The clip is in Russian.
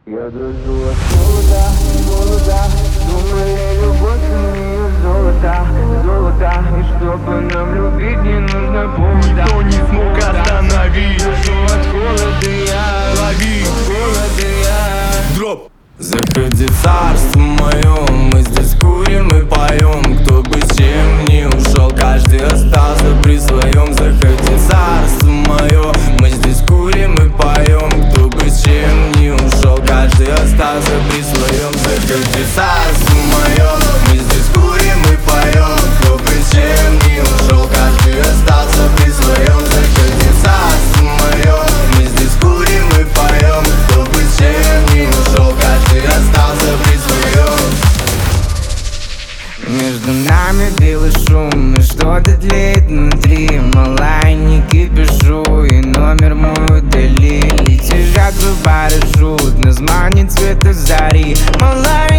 Я дрожу от холода, голода. Думаю, любовь у нее золото, золото. И чтобы нам любить, не нужно повода. Никто не смог остановить. Дрожу от холода я, Лови холода я. дроп. Заходи в царство мое, мы здесь курим и поем. Кто бы с чем ни ушел, каждый остался при своем. Заходи в царство мое, мы здесь курим и поем. Кто бы с чем ни ушел, каждый остался при своем. Заходи в царство мое, мы здесь курим и поем. Кто бы с чем ни ушел, каждый остался при своем. Заходи в царство мое, мы здесь курим и поем. Кто бы с чем ни ушел, каждый остался при своем. Между нами белый шум, и что-то тлеет внутри. Малая, не кипишу, и номер мой удалили. Тяжат в баре шут, нас манит цвета зари. Малая,